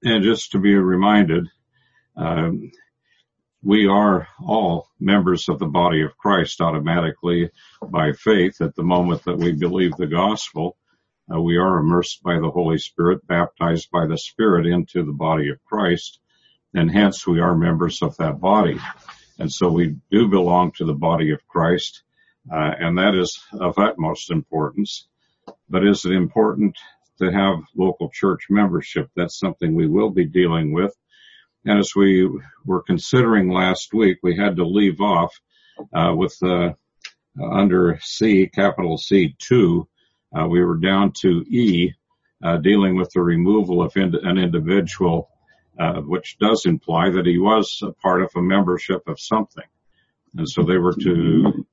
And just to be reminded, we are all members of the body of Christ automatically by faith at the moment that we believe the gospel. We are immersed by the Holy Spirit, baptized by the Spirit into the body of Christ, and hence we are members of that body. And so we do belong to the body of Christ, and that is of utmost importance. But is it important to have local church membership? That's something we will be dealing with. And as we were considering last week, we had to leave off with under C, capital C2. We were down to E, dealing with the removal of an individual, which does imply that he was a part of a membership of something. And so they were to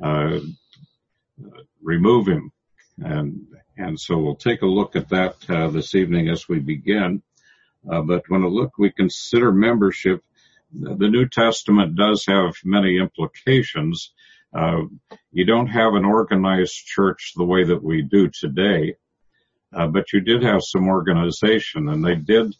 remove him. And so we'll take a look at that this evening as we begin. But when we consider membership, the New Testament does have many implications. You don't have an organized church the way that we do today, but you did have some organization, and they did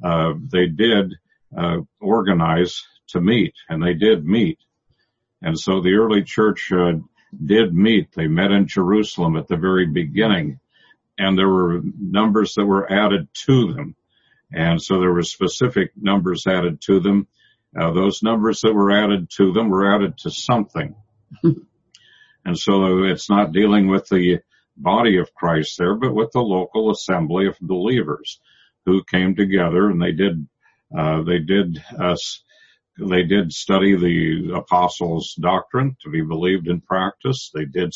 organize to meet, and they did meet. And so the early church did meet. They met in Jerusalem at the very beginning, and there were numbers that were added to them. And so there were specific numbers added to them. Those numbers that were added to them were added to something. And so it's not dealing with the body of Christ there, but with the local assembly of believers who came together, and they did study the apostles' doctrine to be believed in practice. They did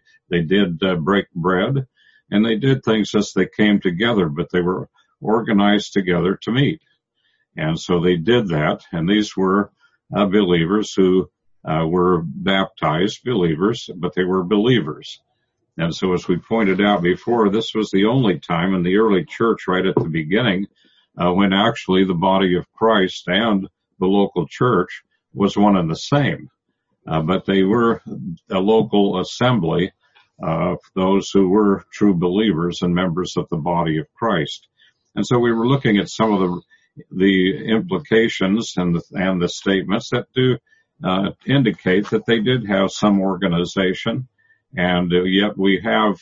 break bread, and they did things as they came together, but they were organized together to meet. And so they did that, and these were believers who were baptized believers, but they were believers. And so as we pointed out before, this was the only time in the early church right at the beginning when actually the body of Christ and the local church was one and the same. But they were a local assembly of those who were true believers and members of the body of Christ. And so we were looking at some of the implications and the statements that do indicate that they did have some organization, and yet we have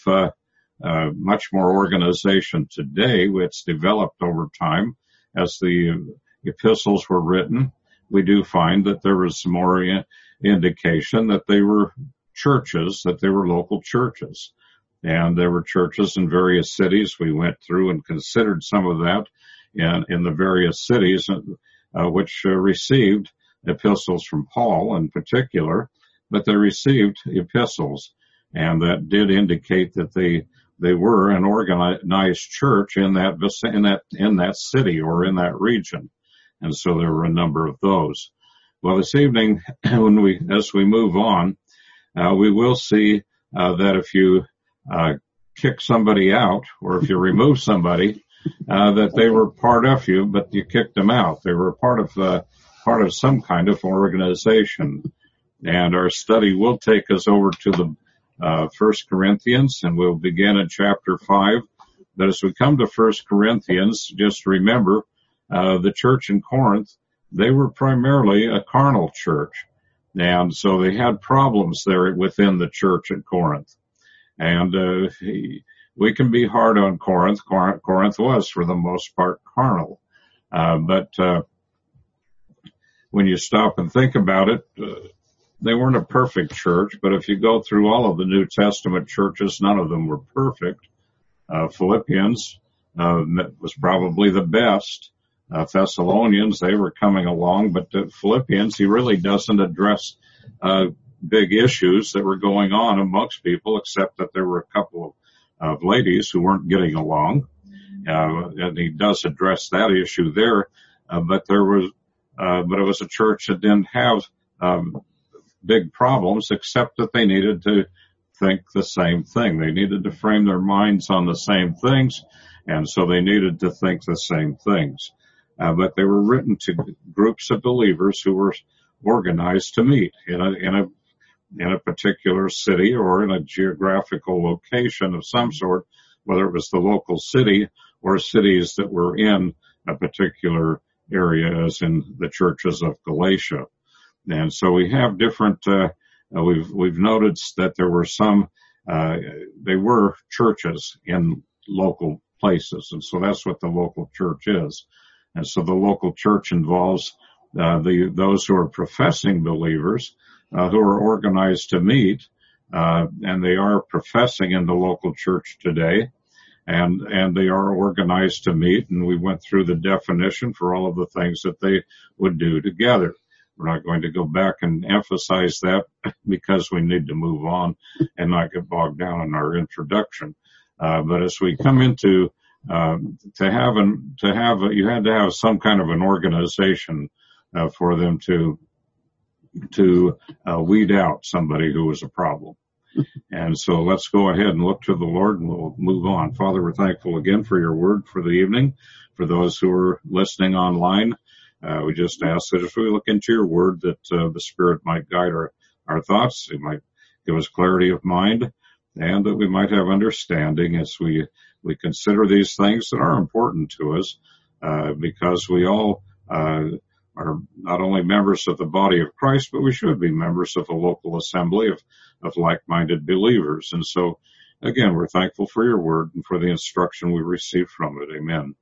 much more organization today. It's developed over time as the epistles were written. We do find that there was some more indication that they were churches, that they were local churches. And there were churches in various cities. We went through and considered some of that in the various cities which received epistles from Paul in particular, but they received epistles, and that did indicate that they were an organized church in that city or in that region. And so there were a number of those. Well, this evening, as we move on, we will see that if you kick somebody out, or if you remove somebody, that they were part of you, but you kicked them out. They were part of some kind of organization. And our study will take us over to the 1 Corinthians, and we'll begin in chapter 5. But as we come to 1 Corinthians, just remember the church in Corinth, they were primarily a carnal church. And so they had problems there within the church at Corinth. And we can be hard on Corinth. Corinth was, for the most part, carnal. But when you stop and think about it, they weren't a perfect church. But if you go through all of the New Testament churches, none of them were perfect. Philippians was probably the best. Thessalonians, they were coming along. But Philippians, he really doesn't address big issues that were going on amongst people, except that there were a couple of ladies who weren't getting along. And he does address that issue there. But it was a church that didn't have big problems, except that they needed to think the same thing. They needed to frame their minds on the same things, and so they needed to think the same things. But they were written to groups of believers who were organized to meet in a particular city or in a geographical location of some sort, whether it was the local city or cities that were in a particular area, as in the churches of Galatia. And so we have different, we've noticed that there were some, they were churches in local places. And so that's what the local church is. And so the local church involves, those who are professing believers, who are organized to meet, and they are professing in the local church today. And they are organized to meet, and we went through the definition for all of the things that they would do together. We're not going to go back and emphasize that because we need to move on and not get bogged down in our introduction. But as we come into, you had to have some kind of an organization, for them to weed out somebody who was a problem. And so let's go ahead and look to the Lord, and we'll move on. Father, we're thankful again for your word for the evening. For those who are listening online, we just ask that as we look into your word, that the Spirit might guide our thoughts. It might give us clarity of mind, and that we might have understanding as we consider these things that are important to us, because we all are not only members of the body of Christ, but we should be members of a local assembly of like-minded believers. And so, again, we're thankful for your word and for the instruction we receive from it. Amen.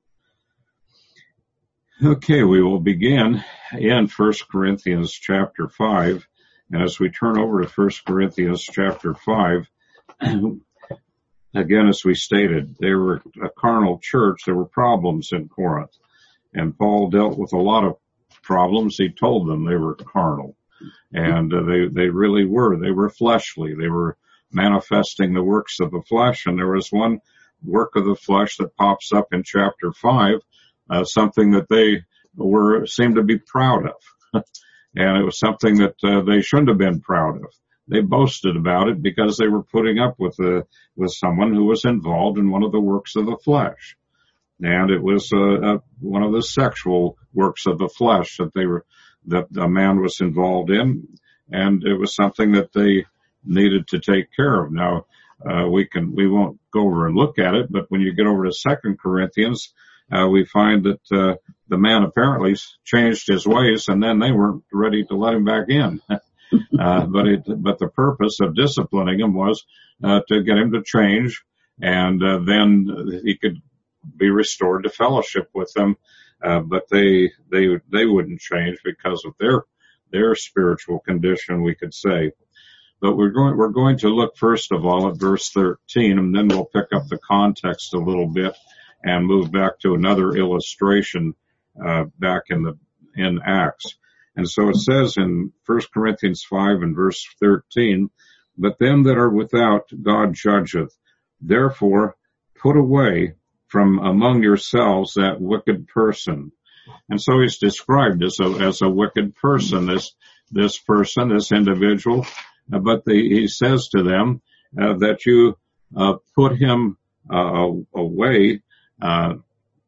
Okay, we will begin in 1 Corinthians chapter 5. And as we turn over to 1 Corinthians chapter 5, again, as we stated, they were a carnal church. There were problems in Corinth. And Paul dealt with a lot of problems. He told them they were carnal. And they really were. They were fleshly. They were manifesting the works of the flesh. And there was one work of the flesh that pops up in chapter 5, something that they seemed to be proud of. And it was something that they shouldn't have been proud of. They boasted about it because they were putting up with someone who was involved in one of the works of the flesh. And it was one of the sexual works of the flesh that a man was involved in, and it was something that they needed to take care of. Now, we won't go over and look at it, but when you get over to 2 Corinthians, we find that the man apparently changed his ways, and then they weren't ready to let him back in. But the purpose of disciplining him was to get him to change, and then he could be restored to fellowship with them. But they wouldn't change because of their spiritual condition, we could say. But we're going to look first of all at verse 13, and then we'll pick up the context a little bit and move back to another illustration back in Acts. And so it says in 1 Corinthians 5 and verse 13, "But them that are without God judgeth. Therefore put away from among yourselves that wicked person." And so he's described as a wicked person, this person, this individual. But he says to them that you put him away, and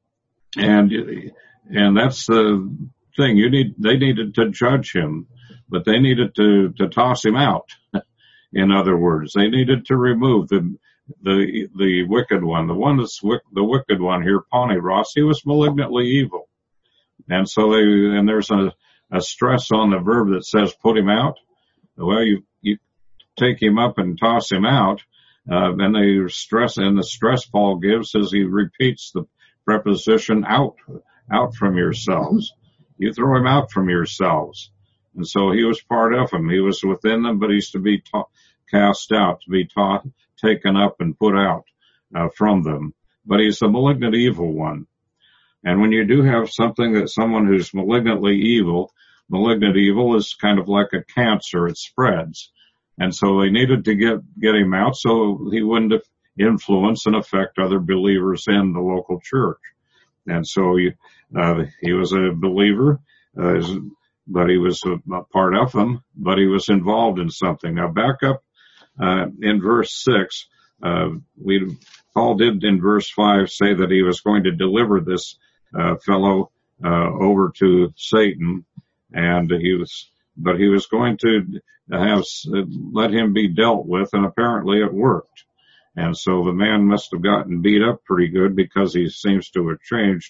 that's the thing. They needed to judge him, but they needed to toss him out. In other words, they needed to remove the wicked one, the wicked one here, Poniros. He was malignantly evil. And so there's a stress on the verb that says put him out. Well, you take him up and toss him out, and the stress Paul gives as he repeats the preposition out from yourselves. You throw him out from yourselves. And so he was part of them. He was within them, but he's to be cast out, to be taken up and put out from them. But he's a malignant evil one. And when you do have someone who's malignant evil is kind of like a cancer. It spreads. And so they needed to get him out so he wouldn't influence and affect other believers in the local church. And so he was a believer, but he was a part of them, but he was involved in something. Now back up in verse 6, Paul did in verse 5 say that he was going to deliver this fellow over to Satan, and he was going to let him be dealt with, and apparently it worked. And so the man must have gotten beat up pretty good because he seems to have changed.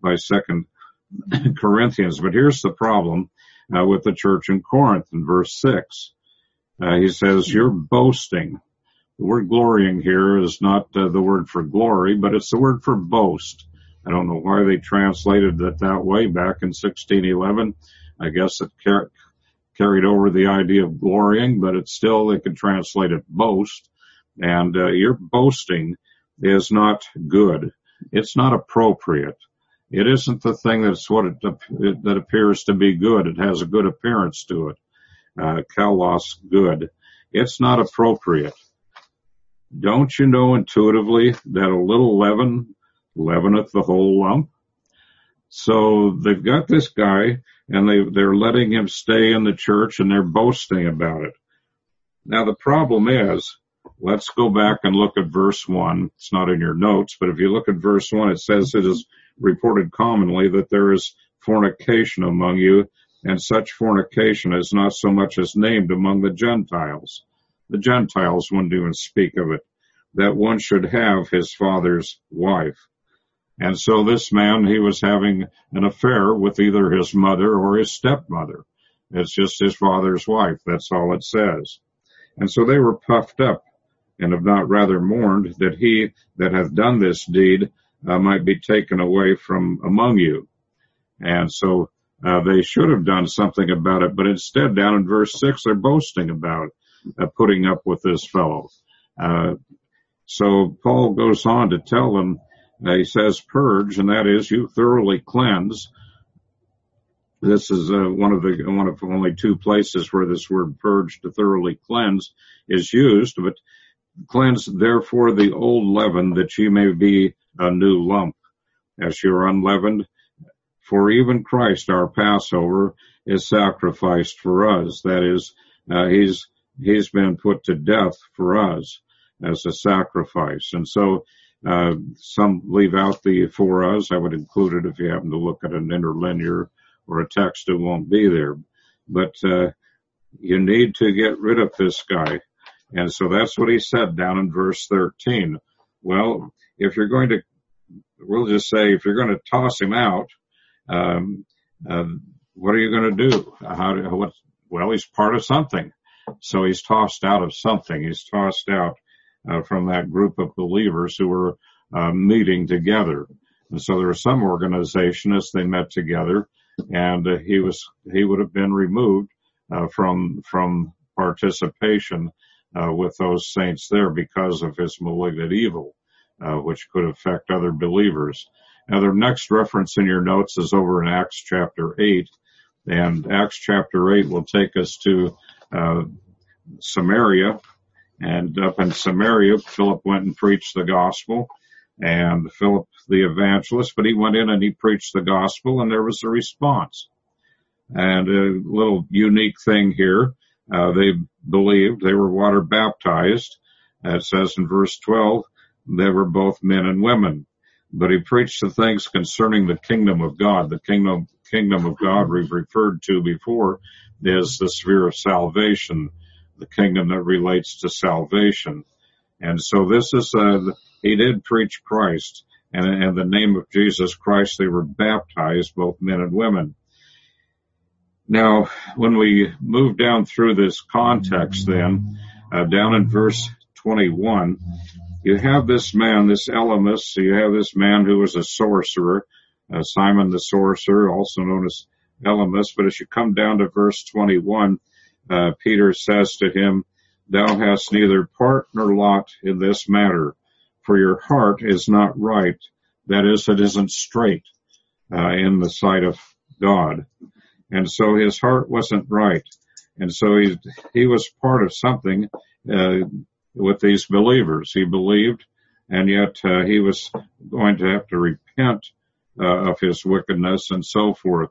by 2 Corinthians. But here's the problem with the church in Corinth in verse 6. He says, you're boasting. The word glorying here is not the word for glory, but it's the word for boast. I don't know why they translated it that way back in 1611. I guess it carried over the idea of glorying, but it's still, they could translate it boast. And your boasting is not good. It's not appropriate. It isn't the thing that's that appears to be good. It has a good appearance to it. Kalos, good. It's not appropriate. Don't you know intuitively that a little leaven leaveneth the whole lump? So they've got this guy, and they're letting him stay in the church, and they're boasting about it. Now the problem is, let's go back and look at verse 1. It's not in your notes, but if you look at verse 1, it says it is reported commonly that there is fornication among you, and such fornication is not so much as named among the Gentiles. The Gentiles wouldn't even speak of it, that one should have his father's wife. And so this man, he was having an affair with either his mother or his stepmother. It's just his father's wife. That's all it says. And so they were puffed up, and have not rather mourned that he that hath done this deed might be taken away from among you. And so they should have done something about it, but instead, down in verse 6, they're boasting about putting up with this fellow. So Paul goes on to tell them, he says, purge, and that is, you thoroughly cleanse. This is one of only two places where this word purge, to thoroughly cleanse, is used, but cleanse therefore the old leaven, that ye may be a new lump, as you are unleavened. For even Christ, our Passover, is sacrificed for us. That is, he's been put to death for us as a sacrifice. And so some leave out the for us. I would include it if you happen to look at an interlinear or a text, it won't be there. But you need to get rid of this guy. And so that's what he said down in verse 13. Well, if you're going to, we'll just say, if you're going to toss him out, what are you going to do? Well, he's part of something. So he's tossed out of something. He's tossed out from that group of believers who were meeting together. And so there was some organization as they met together, and he would have been removed from participation with those saints there because of his malignant evil, which could affect other believers. Now, the next reference in your notes is over in Acts chapter 8, and Acts chapter 8 will take us to Samaria, and up in Samaria, Philip went and preached the gospel, and Philip the evangelist, but he went in and he preached the gospel, and there was a response. And a little unique thing here, they believed, they were water baptized. It says in verse 12, they were both men and women. But he preached the things concerning the kingdom of God. The kingdom of God we've referred to before is the sphere of salvation, the kingdom that relates to salvation. And so this is, he did preach Christ, and in the name of Jesus Christ, they were baptized, both men and women. Now, when we move down through this context then, down in verse 21, you have this man, this Elymas, so you have this man who was a sorcerer, Simon the sorcerer, also known as Elymas, but as you come down to verse 21, Peter says to him, thou hast neither part nor lot in this matter, for your heart is not right. That is, it isn't straight in the sight of God. And so his heart wasn't right. And so he was part of something with these believers. He believed, and yet he was going to have to repent of his wickedness and so forth.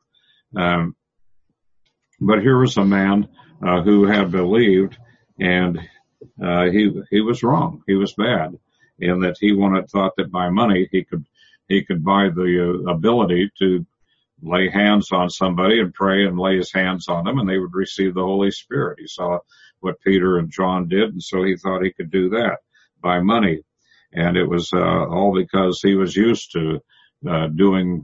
But here was a man who had believed, and he was wrong. He was bad in that he thought that by money he could buy the ability to lay hands on somebody and pray and lay his hands on them, and they would receive the Holy Spirit. He saw what Peter and John did, and so he thought he could do that by money. And it was all because he was used to doing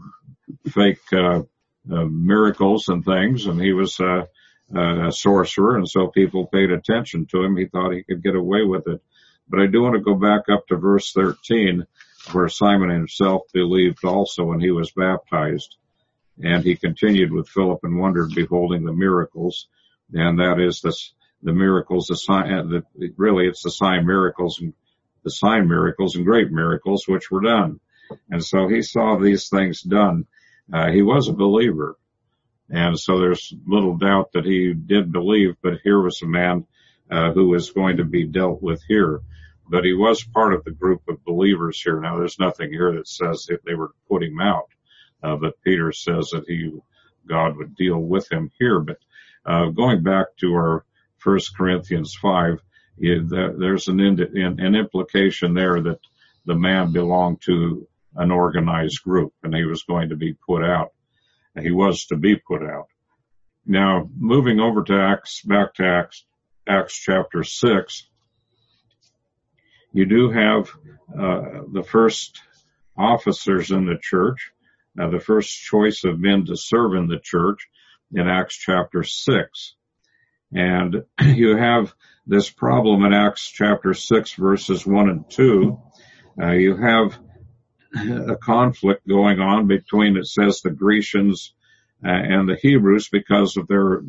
fake miracles and things, and he was a sorcerer, and so people paid attention to him. He thought he could get away with it. But I do want to go back up to verse 13, where Simon himself believed also when he was baptized. And he continued with Philip and wondered, beholding the miracles. And that is the miracles, really it's the sign miracles and great miracles which were done. And so he saw these things done. He was a believer. And so there's little doubt that he did believe, but here was a man who was going to be dealt with here. But he was part of the group of believers here. Now, there's nothing here that says that they were to put him out. But Peter says that God would deal with him here. But going back to our 1 Corinthians 5, there's an implication there that the man belonged to an organized group, and he was going to be put out. And he was to be put out. Now, moving over to back to Acts chapter 6, you do have the first officers in the church, the first choice of men to serve in the church in Acts chapter 6. And you have this problem in Acts chapter 6, verses 1 and 2. You have a conflict going on between, it says, the Grecians and the Hebrews because of their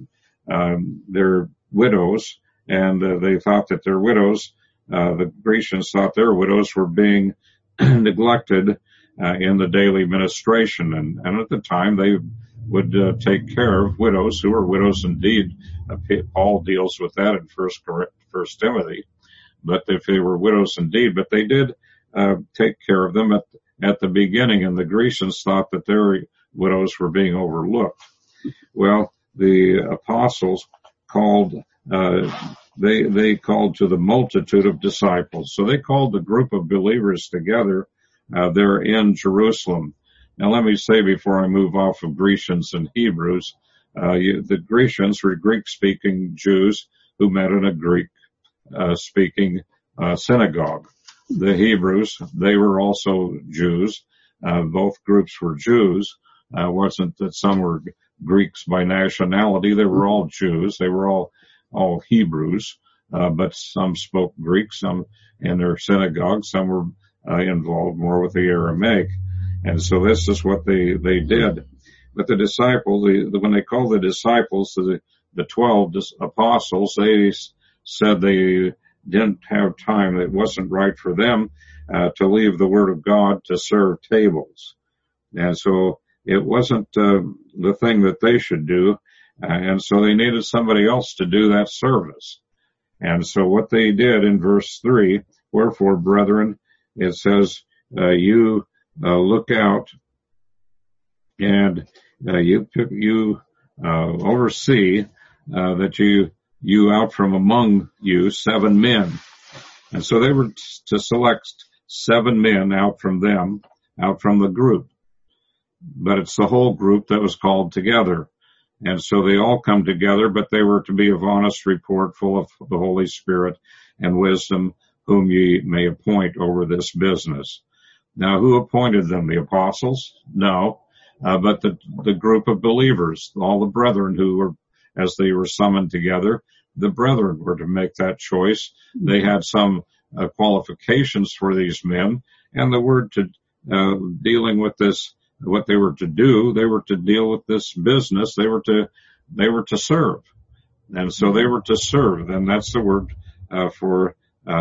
widows, and they thought that their widows, the Grecians thought their widows were being neglected in the daily ministration, and at the time they would take care of widows who were widows indeed. Paul deals with that in First Timothy, but if they were widows indeed, but they did take care of them at the beginning, and the Grecians thought that their widows were being overlooked. Well, the apostles called, they called to the multitude of disciples. So they called the group of believers together there in Jerusalem. Now let me say before I move off of Grecians and Hebrews, the Grecians were Greek-speaking Jews who met in a Greek-speaking synagogue. The Hebrews, they were also Jews. Both groups were Jews. Wasn't that some were Greeks by nationality. They were all Jews. They were all Hebrews. But some spoke Greek, some in their synagogue, some were involved more with the Aramaic. And so this is what they did. But the disciples, when they called the disciples, the 12 apostles, they said they didn't have time. It wasn't right for them to leave the Word of God to serve tables. And so it wasn't the thing that they should do. And so they needed somebody else to do that service. And so what they did in verse 3, wherefore, brethren, it says, you look out and you oversee that you out from among you 7 men. And so they were to select 7 men out from the group. But it's the whole group that was called together. And so they all come together, but they were to be of honest report, full of the Holy Spirit and wisdom, whom ye may appoint over this business. Now, who appointed them? The apostles? No. But the group of believers, all the brethren who were, as they were summoned together, the brethren were to make that choice. They had some qualifications for these men, and the word to dealing with this, what they were to do, they were to deal with this business. They were to serve, and so they were to serve. And that's the word for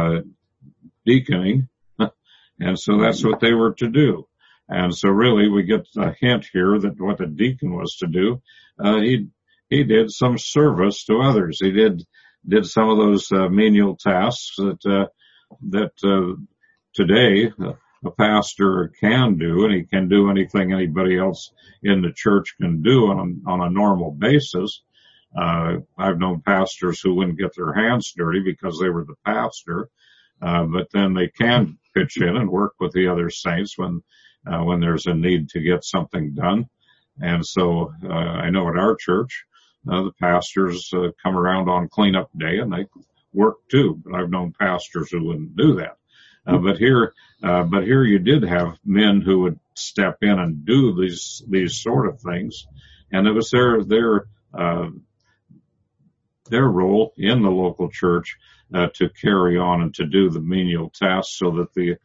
deaconing, and so that's what they were to do. And so really we get a hint here that what the deacon was to do. He did some service to others. He did some of those menial tasks that today a pastor can do, and he can do anything anybody else in the church can do on a normal basis. I've known pastors who wouldn't get their hands dirty because they were the pastor, but then they can pitch in and work with the other saints when there's a need to get something done. And so I know at our church, the pastors come around on cleanup day and they work too. But I've known pastors who wouldn't do that. But here you did have men who would step in and do these sort of things. And it was their role in the local church to carry on and to do the menial tasks, so that the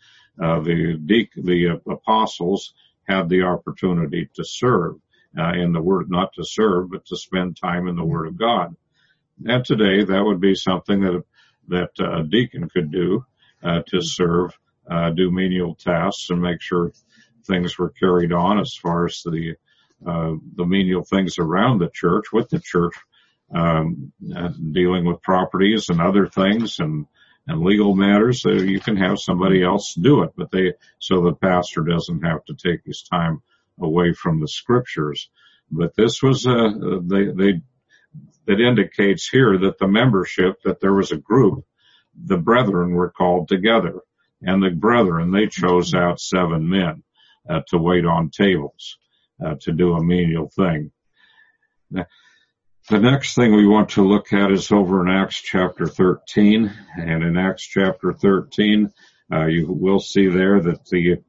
apostles had the opportunity to serve in the Word, not to serve, but to spend time in the Word of God. And today, that would be something that a deacon could do to serve, do menial tasks, and make sure things were carried on as far as the menial things around the church, with the church, dealing with properties and other things and legal matters. So you can have somebody else do it, so the pastor doesn't have to take his time away from the scriptures. But this was, that indicates here that the membership, that there was a group, the brethren were called together, and the brethren, they chose out 7 men, to wait on tables, to do a menial thing. Now, the next thing we want to look at is over in Acts chapter 13. And in Acts chapter 13, you will see there that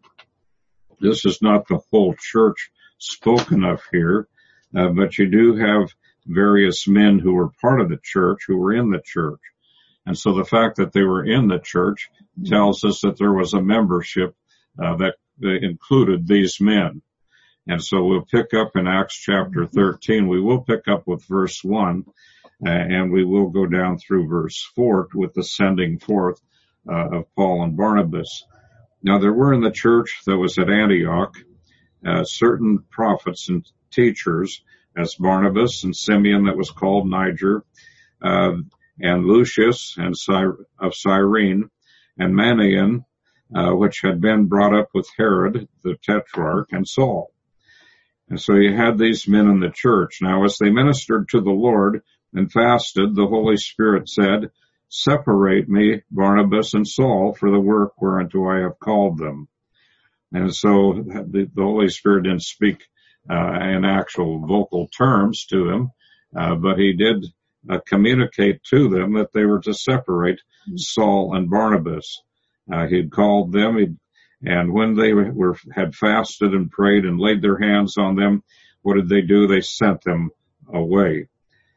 this is not the whole church spoken of here, but you do have various men who were part of the church, who were in the church. And so the fact that they were in the church tells us that there was a membership that included these men. And so we'll pick up in Acts chapter 13. We will pick up with verse 1, and we will go down through verse 4 with the sending forth of Paul and Barnabas. Now there were in the church that was at Antioch certain prophets and teachers, as Barnabas and Simeon that was called Niger, and Lucius and of Cyrene, and Manaen, which had been brought up with Herod the Tetrarch, and Saul. And so you had these men in the church. Now as they ministered to the Lord and fasted, the Holy Spirit said, "Separate me, Barnabas and Saul, for the work whereunto I have called them." And so the Holy Spirit didn't speak in actual vocal terms to them, but he did communicate to them that they were to separate Saul and Barnabas. He'd called them, and when they had fasted and prayed and laid their hands on them, what did they do? They sent them away.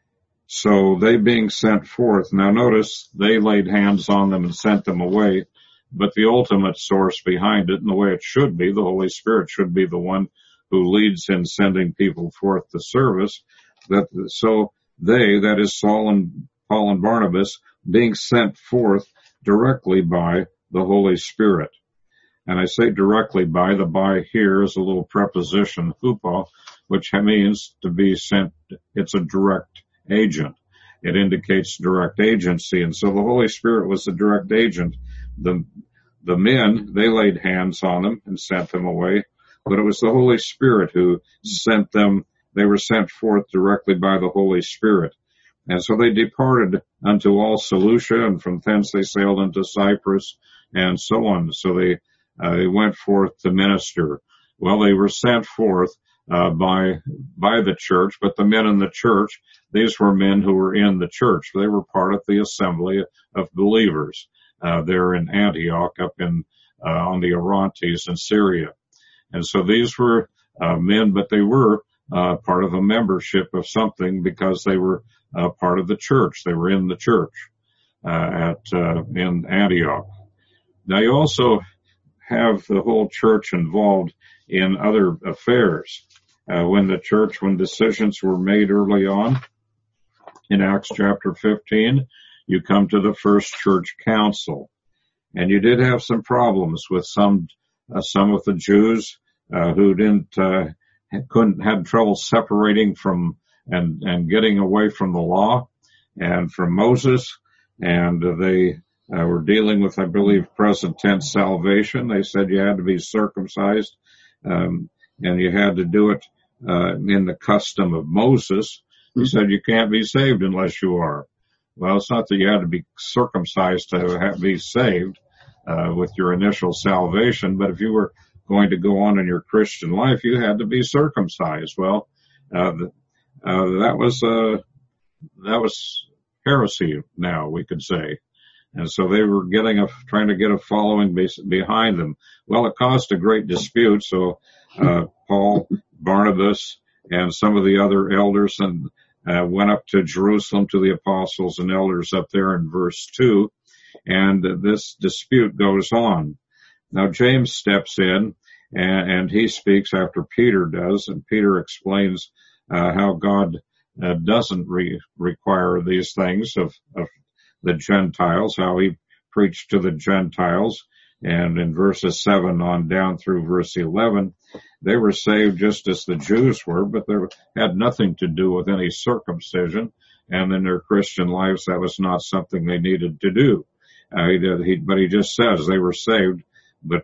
So they being sent forth, now notice they laid hands on them and sent them away, but the ultimate source behind it, and the way it should be, the Holy Spirit should be the one who leads in sending people forth to service. So they, that is Paul and Barnabas, being sent forth directly by the Holy Spirit. And I say directly by, the by here is a little preposition, hupo, which means to be sent. It's a direct agent. It indicates direct agency. And so the Holy Spirit was the direct agent. The men, they laid hands on them and sent them away, but it was the Holy Spirit who sent them. They were sent forth directly by the Holy Spirit. And so they departed unto all Seleucia, and from thence they sailed into Cyprus, and so on. So they went forth to minister. Well, they were sent forth by the church, but the men in the church, these were men who were in the church. They were part of the assembly of believers there in Antioch, up on the Orontes in Syria. And so these were men, but they were part of a membership of something, because they were part of the church. They were in the church in Antioch. Now you also have the whole church involved in other affairs. When decisions were made early on in Acts chapter 15, you come to the first church council, and you did have some problems with some of the Jews who had trouble separating from and getting away from the law and from Moses, and they were dealing with, I believe, present tense salvation. They said you had to be circumcised, and you had to do it in the custom of Moses. He said you can't be saved unless you are. Well, it's not that you had to be circumcised to be saved with your initial salvation, but if you were going to go on in your Christian life, you had to be circumcised. Well, that was heresy, now we could say. And so they were trying to get a following behind them. Well, it caused a great dispute. So Paul, Barnabas, and some of the other elders and went up to Jerusalem to the apostles and elders up there in verse 2. And this dispute goes on. Now James steps in and he speaks after Peter does, and Peter explains how God doesn't require these things of the Gentiles, how he preached to the Gentiles. And in verses 7 on down through verse 11, they were saved just as the Jews were, but they had nothing to do with any circumcision. And in their Christian lives, that was not something they needed to do. But he just says they were saved, but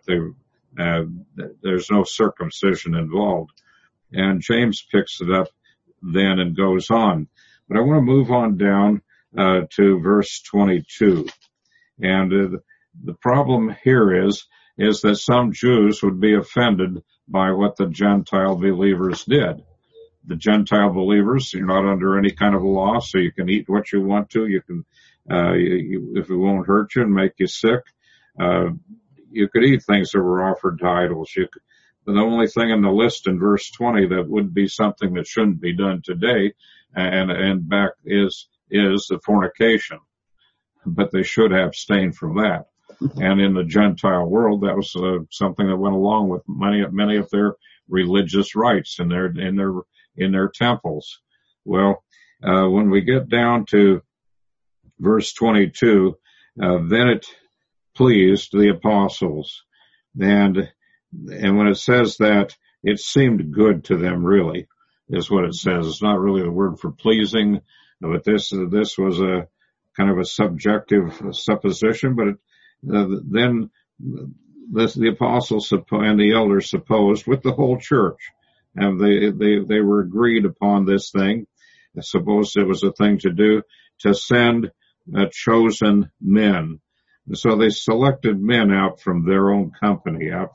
there's no circumcision involved. And James picks it up then and goes on. But I want to move on down to verse 22. And the problem here is that some Jews would be offended by what the Gentile believers did. The Gentile believers, you're not under any kind of law, so you can eat what you want to. You can, if it won't hurt you and make you sick, you could eat things that were offered to idols. The only thing in the list in verse 20 that would be something that shouldn't be done today and back is the fornication. But they should abstain from that. And in the Gentile world, that was something that went along with many of their religious rites in their temples. Well, when we get down to verse 22, then it pleased the apostles, and when it says that, it seemed good to them, really, is what it says. It's not really the word for pleasing, but this was a kind of a subjective supposition, but then the apostles and the elders supposed with the whole church, and they were agreed upon this thing. I suppose it was a thing to do to send chosen men. And so they selected men out from their own company out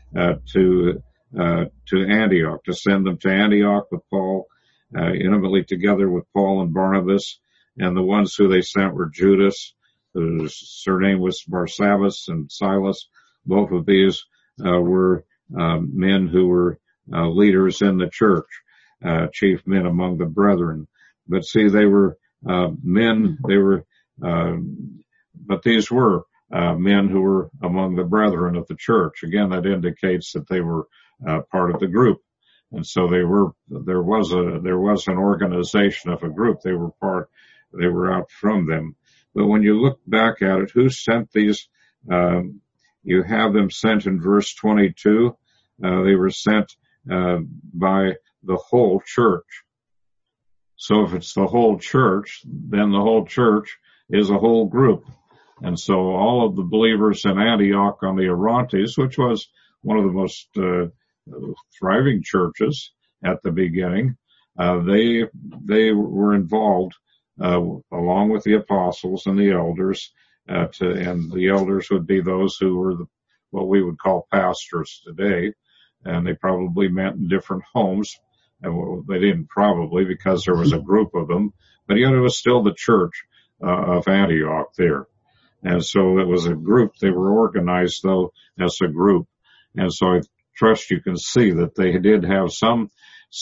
to Antioch, to send them to Antioch with Paul, intimately together with Paul and Barnabas. And the ones who they sent were Judas, whose surname was Barsabbas, and Silas. Both of these were men who were leaders in the church, chief men among the brethren. But see, they were men. But these were men who were among the brethren of the church. Again, that indicates that they were part of the group, and so there was an organization of a group. They were out from them. But when you look back at it, who sent these? You have them sent in verse 22. They were sent by the whole church. So if it's the whole church, then the whole church is a whole group. And so all of the believers in Antioch on the Orontes, which was one of the most thriving churches at the beginning, they were involved along with the apostles and the elders, and the elders would be those who were what we would call pastors today, and they probably met in different homes. And they didn't probably, because there was a group of them, but yet it was still the church of Antioch there. And so it was a group. They were organized, though, as a group. And so I trust you can see that they did have something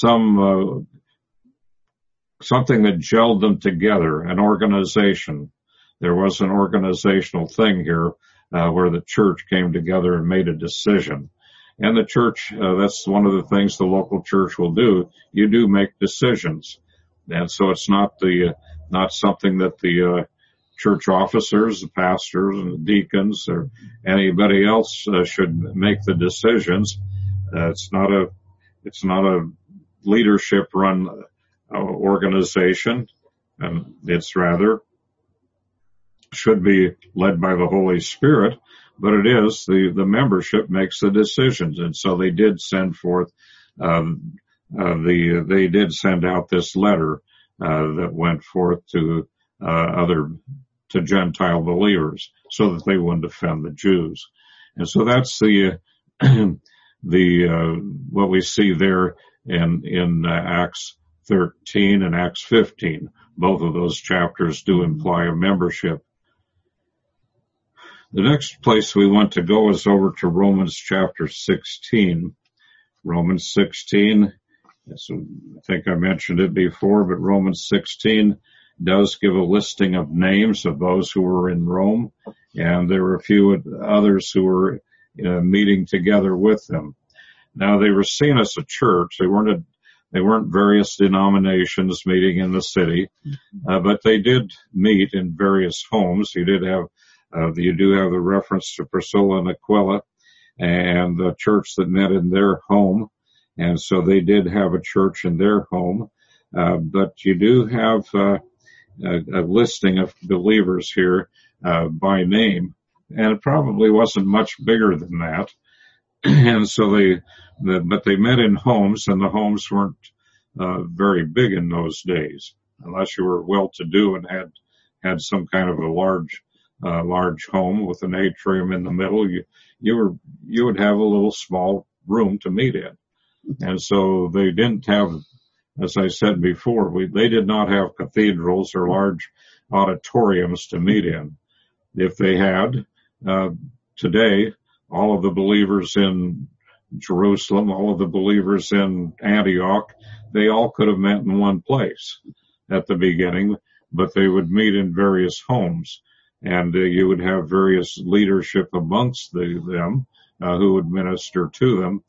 that gelled them together, an organization. There was an organizational thing here where the church came together and made a decision. And the church, that's one of the things the local church will do. You do make decisions. And so it's not something that the church officers, the pastors and the deacons or anybody else should make the decisions. It's not a leadership run organization, and it's rather should be led by the Holy Spirit, but it is the membership makes the decisions. And so they did send forth they did send out this letter that went forth to Gentile believers so that they wouldn't offend the Jews. And so that's what we see there in Acts 13 and Acts 15. Both of those chapters do imply a membership. The next place we want to go is over to Romans chapter 16. Romans 16, so I think I mentioned it before, but Romans 16 does give a listing of names of those who were in Rome, and there were a few others who were meeting together with them. Now, they were seen as a church. They weren't various denominations meeting in the city, but they did meet in various homes. You do have the reference to Priscilla and Aquila and the church that met in their home, and so they did have a church in their home. But you do have a listing of believers here by name, and it probably wasn't much bigger than that. And so but they met in homes, and the homes weren't very big in those days, unless you were well-to-do and had some kind of a large home with an atrium in the middle. You would have a little small room to meet in, and so they didn't have, as I said before, they did not have cathedrals or large auditoriums to meet in. If they had today, all of the believers in Jerusalem, all of the believers in Antioch, they all could have met in one place at the beginning, but they would meet in various homes, and you would have various leadership amongst them who would minister to them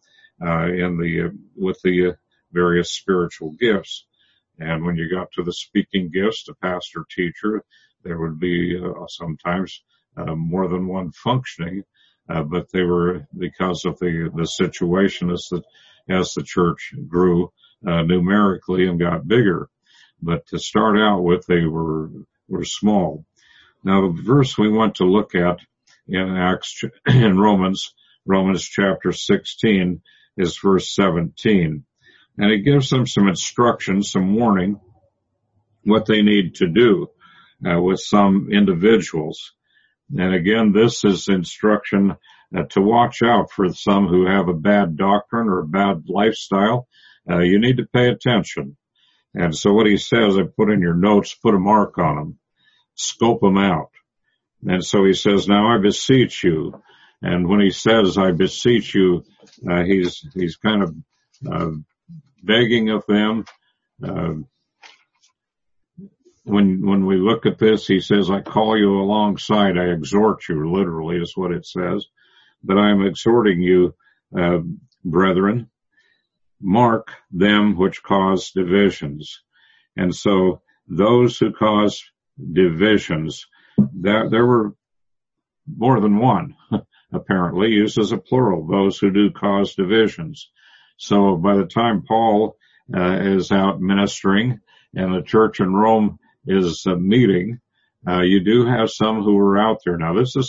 with the various spiritual gifts. And when you got to the speaking gifts, the pastor teacher, there would be sometimes more than one functioning. But they were, because of the situation as the church grew numerically and got bigger. But to start out with, they were small. Now, the verse we want to look at in Romans chapter 16 is verse 17. And it gives them some instructions, some warning, what they need to do with some individuals. And again, this is instruction to watch out for some who have a bad doctrine or a bad lifestyle. You need to pay attention. And so what he says, I put in your notes, put a mark on them, scope them out. And so he says, now I beseech you. And when he says, I beseech you, he's kind of begging of them. When we look at this, he says, I call you alongside, I exhort you, literally is what it says. But I am exhorting you, brethren, mark them which cause divisions. And so those who cause divisions, there were more than one, apparently, used as a plural, those who do cause divisions. So by the time Paul is out ministering and the church in Rome is meeting, you do have some who are out there. Now, this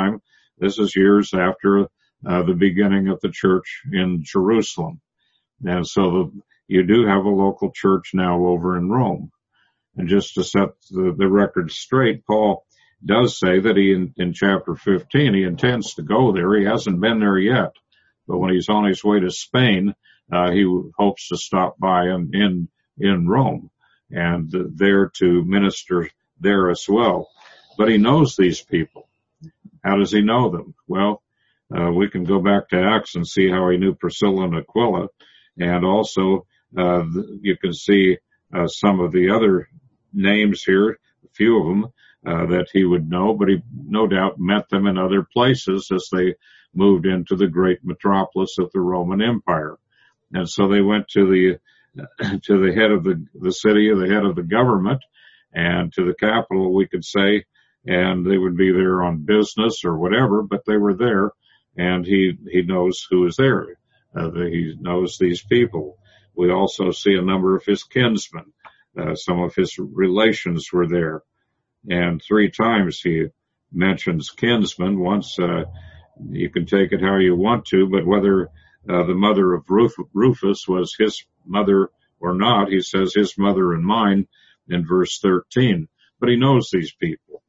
is years after the beginning of the church in Jerusalem. And so you do have a local church now over in Rome. And just to set the record straight, Paul does say that in chapter 15, he intends to go there. He hasn't been there yet. But when he's on his way to Spain, he hopes to stop by in Rome and there to minister there as well. But he knows these people. How does he know them? Well, we can go back to Acts and see how he knew Priscilla and Aquila. And also, you can see some of the other names here, a few of them, that he would know, but he no doubt met them in other places as they moved into the great metropolis of the Roman Empire. And so they went to the head of the city, the head of the government, and to the capital, we could say, and they would be there on business or whatever, but they were there, and he knows who is there. He knows these people. We also see a number of his kinsmen. Some of his relations were there. And 3 times he mentions kinsmen. Once, you can take it how you want to, but whether the mother of Rufus was his mother or not, he says his mother and mine in verse 13. But he knows these people.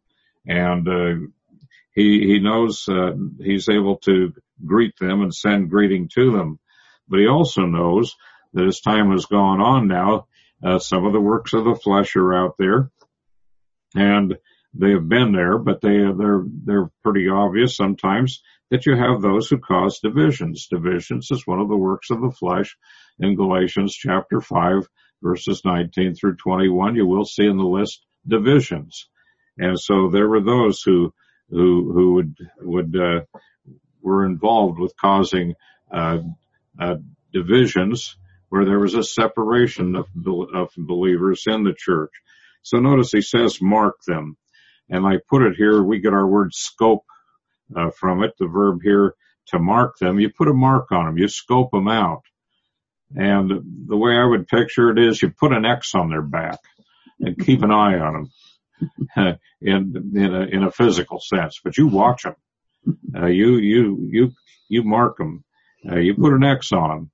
And he knows he's able to greet them and send greeting to them. But he also knows that as time has gone on now, some of the works of the flesh are out there. And they have been there, but they're pretty obvious sometimes that you have those who cause divisions. Divisions is one of the works of the flesh. In Galatians chapter 5, verses 19 through 21, you will see in the list divisions. And so there were those who were involved with causing divisions, where there was a separation of believers in the church. So notice he says, mark them. And I put it here, we get our word scope from it, the verb here, to mark them. You put a mark on them, you scope them out. And the way I would picture it is you put an X on their back and keep an eye on them in a physical sense. But you watch them. You mark them. You put an X on them.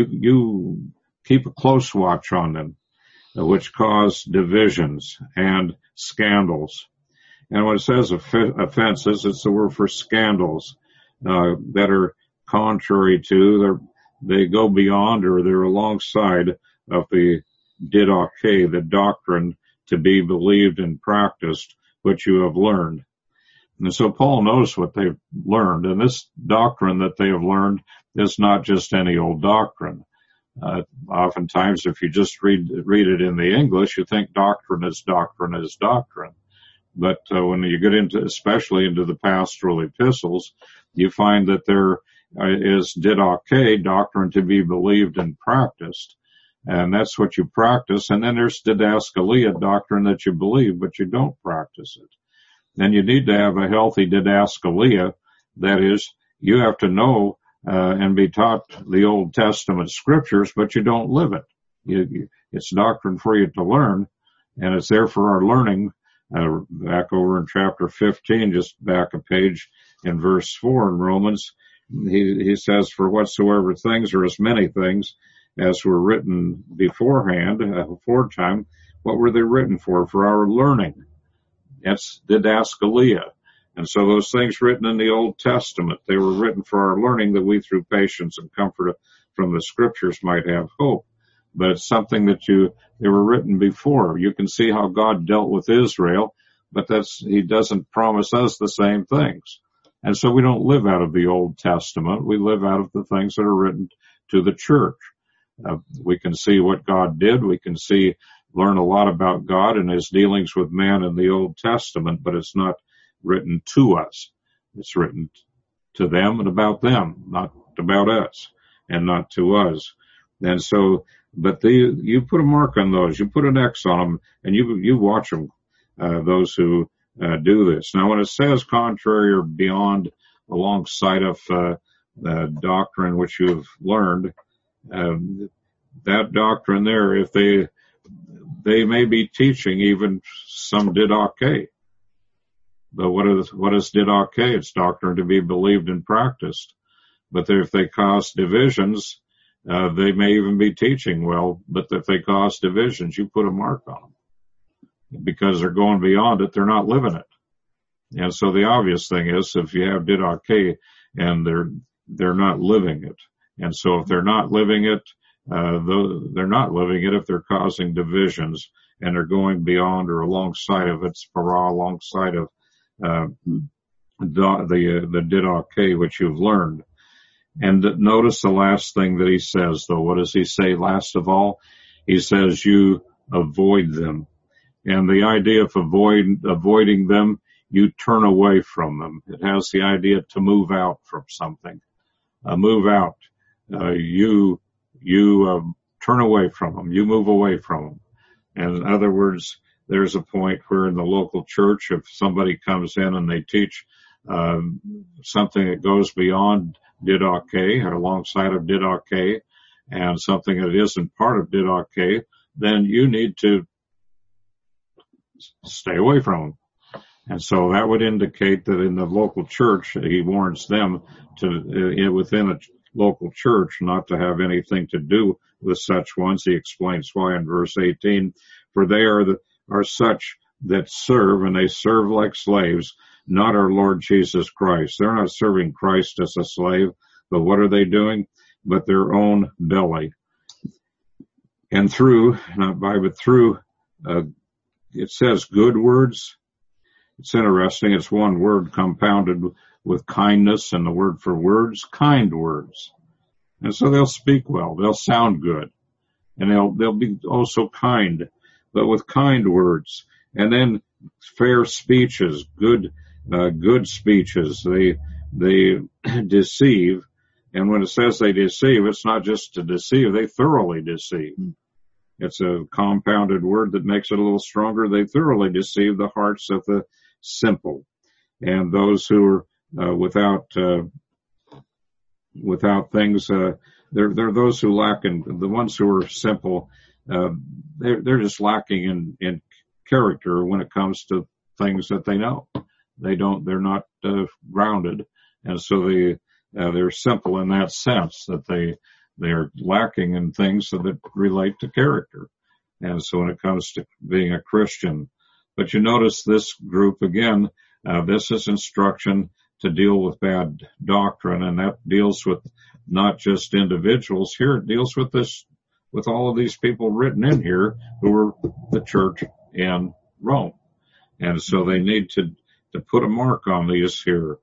You keep a close watch on them, which cause divisions and scandals. And when it says offenses, it's the word for scandals that are contrary to, they go beyond, or they're alongside of the didache, the doctrine to be believed and practiced, which you have learned. And so Paul knows what they've learned, and this doctrine that they have learned is not just any old doctrine. Oftentimes, if you just read it in the English, you think doctrine is doctrine is doctrine. But when you get into, especially into the pastoral epistles, you find that there is didache, doctrine to be believed and practiced. And that's what you practice. And then there's didaskalia, doctrine that you believe, but you don't practice it. And you need to have a healthy didaskalia. That is, you have to know and be taught the Old Testament scriptures, but you don't live it. It's doctrine for you to learn, and it's there for our learning. Back over in chapter 15, just back a page in verse 4 in Romans, he says, for whatsoever things, or as many things as were written beforehand, aforetime, what were they written for? For our learning. That's didaskalia. And so those things written in the Old Testament, they were written for our learning, that we through patience and comfort from the scriptures might have hope. But it's something that they were written before. You can see how God dealt with Israel, but he doesn't promise us the same things. And so we don't live out of the Old Testament. We live out of the things that are written to the church. We can see what God did. We can learn a lot about God and his dealings with man in the Old Testament, but it's not written to us. It's written to them and about them, not about us and not to us. And so, but you put a mark on those, you put an X on them, and you watch them, those who do this. Now, when it says contrary or beyond, alongside of doctrine which you have learned, that doctrine there, if they may be teaching even some didache. But what is didache? It's doctrine to be believed and practiced. But if they cause divisions, they may even be teaching well, but if they cause divisions, you put a mark on them. Because they're going beyond it, they're not living it. And so the obvious thing is, if you have didache and they're not living it. And so if they're not living it, they're not living it if they're causing divisions and they're going beyond or alongside of it, alongside of the didache which you've learned. And notice the last thing that he says, though. What does he say last of all? He says you avoid them. And the idea of avoiding them, you turn away from them. It has the idea to move out from something. Move out. You turn away from them. You move away from them. And in other words, there's a point where in the local church, if somebody comes in and they teach something that goes beyond didache, or alongside of didache, and something that isn't part of didache, then you need to stay away from them. And so that would indicate that in the local church, he warns them to, within a local church, not to have anything to do with such ones. He explains why in verse 18, for they are such that serve, and they serve like slaves, not our Lord Jesus Christ. They're not serving Christ as a slave, but what are they doing? But their own belly. And through, not by, but through, it says good words. It's interesting. It's one word compounded with kindness, and the word for words, kind words. And so they'll speak well. They'll sound good. And they'll be also kind, but with kind words. And then fair speeches, good speeches. They deceive. And when it says they deceive, it's not just to deceive. They thoroughly deceive. It's a compounded word that makes it a little stronger. They thoroughly deceive the hearts of the simple. And those who are without things, they're those who lack in, the ones who are simple, they're just lacking in character when it comes to things that they know. They're not grounded. And so they're simple in that sense, that they're lacking in things that relate to character. And so when it comes to being a Christian, but you notice this group again, this is instruction to deal with bad doctrine, and that deals with not just individuals. Here it deals with all of these people written in here who are the church in Rome. And so they need to put a mark on these here,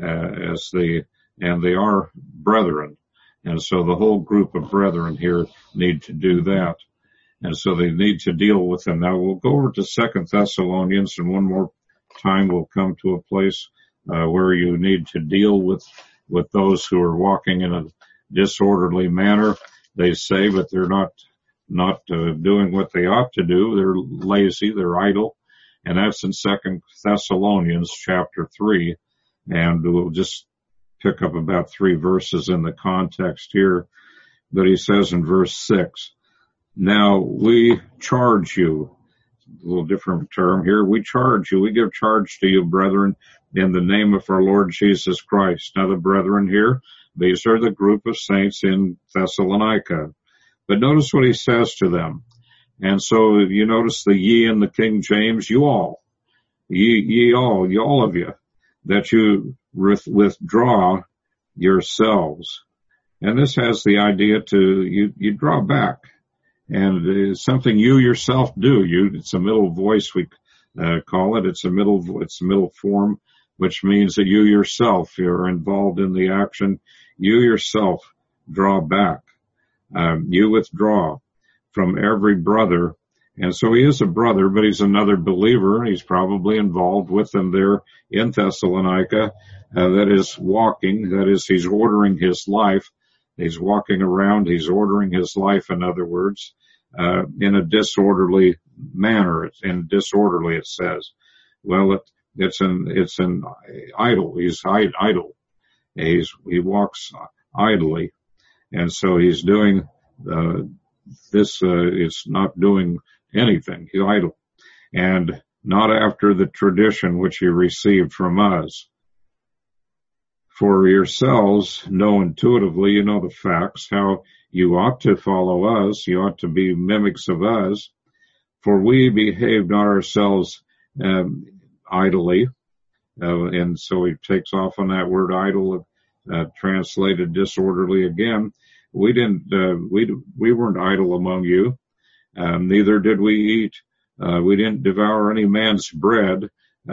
and they are brethren. And so the whole group of brethren here need to do that. And so they need to deal with them. Now we'll go over to 2 Thessalonians, and one more time we'll come to a place where you need to deal with those who are walking in a disorderly manner. They say, but they're not doing what they ought to do. They're lazy, they're idle. And that's in 2 Thessalonians chapter 3. And we'll just pick up about 3 verses in the context here. But he says in verse 6, now we charge you, a little different term here, we charge you, we give charge to you, brethren, in the name of our Lord Jesus Christ. Now the brethren here, these are the group of saints in Thessalonica. But notice what he says to them. And so you notice the ye in the King James, you all, ye all of you, that you withdraw yourselves. And this has the idea you draw back. And it's something you yourself do. It's a middle voice, we call it. It's a middle form, which means that you yourself, you're involved in the action. You yourself draw back. You withdraw from every brother. And so he is a brother, but he's another believer, and he's probably involved with them there in Thessalonica. That is, he's ordering his life. He's walking around, he's ordering his life, in other words, in a disorderly manner. In disorderly, it says. Well, it's an idle. He's idle. He walks idly. And so he's doing, it's not doing anything. He's idle. And not after the tradition which he received from us. For yourselves know intuitively, you know the facts, how you ought to follow us, you ought to be mimics of us, for we behave not ourselves idly, and so he takes off on that word idle, translated disorderly again. We weren't idle among you, neither did we eat, we didn't devour any man's bread,